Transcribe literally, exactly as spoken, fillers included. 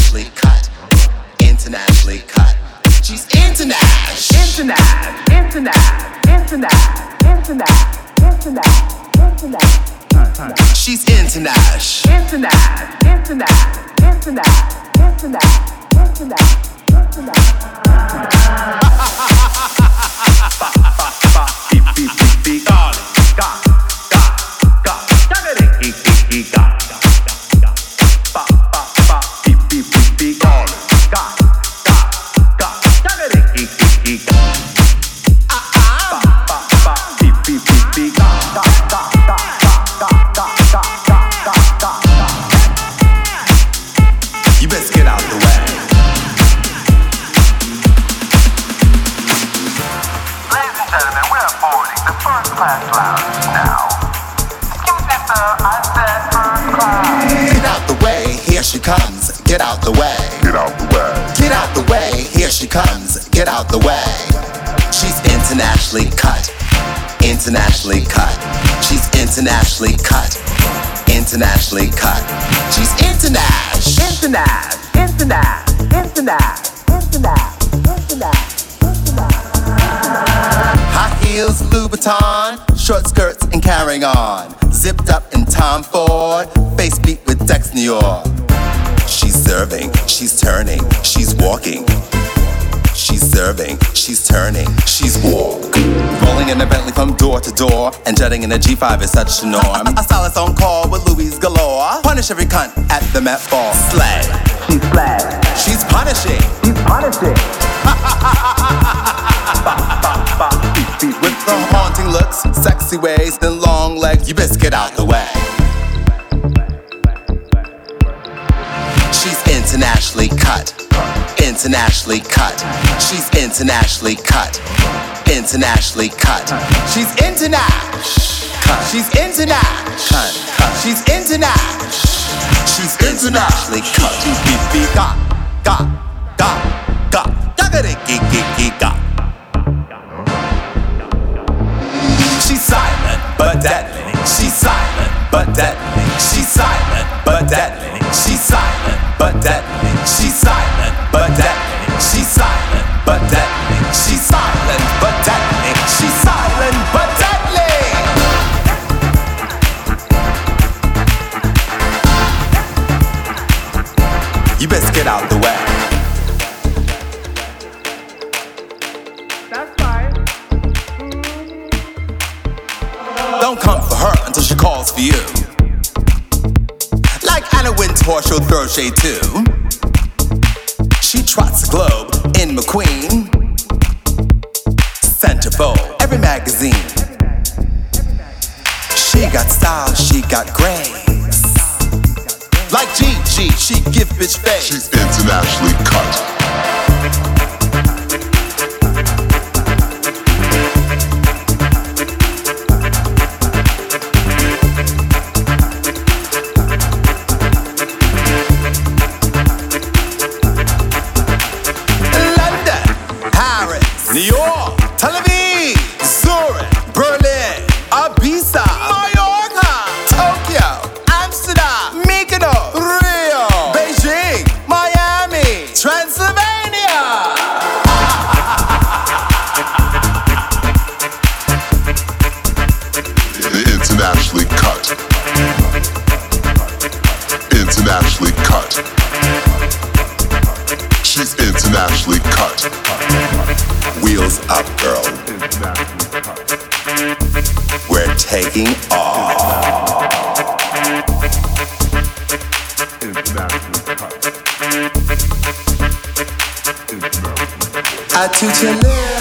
internationally cut, internationally cut. She's international, international, international, international, international, international. She's international, international, international, international, international, international. You best get out the way. Ladies and gentlemen, we're boarding the first class lounge now. Excuse me, sir, I said first class. Get out the way, here she comes. Get out the way. Get out the way. Get out the way, here she comes. Get out the way. She's internationally cut. Internationally cut. She's internationally cut. Internationally cut. She's international. International. International. International. International. International. High heels, Louboutin, short skirts and carrying on. Zipped up in Tom Ford, face beat with Dex New York. She's serving, she's turning, she's walking. She's serving, she's turning, she's walk. Rolling in a Bentley from door to door, and jetting in a G five is such a norm. A stylist on call with Louis galore. Punish every cunt at the Met Ball. Slay. She's flag. She's punishing. She's punishing. With the haunting looks, sexy ways, and long legs, you best get out the way. She's internationally cut. Internationally cut. She's internationally cut. Internationally cut. She's international. She's international. She's international. She's internationally cut. She's beep got, got, got, got, got, got. She's silent but deadly. She's silent but deadly. She's silent but deadly. She's silent but deadly. She's silent but deadly. She's silent but deadly. She's silent but deadly. She's silent but deadly. You best get out the way. That's right. Don't come for her until she calls for you. Like Anna Wintour, she'll throw shade too. She trots the globe in McQueen. Centerfold, every magazine. She got style, she got grace. Like Gigi, she give bitch face. She's internationally cut. New York, Tel Aviv, Zurich, Berlin, Ibiza, Mallorca, Tokyo, Amsterdam, Mykonos, Rio, Beijing, Miami, Transylvania. Internationally cut. Internationally cut. She's internationally cut. Wheels up, girl. We're taking off. I toot your lips.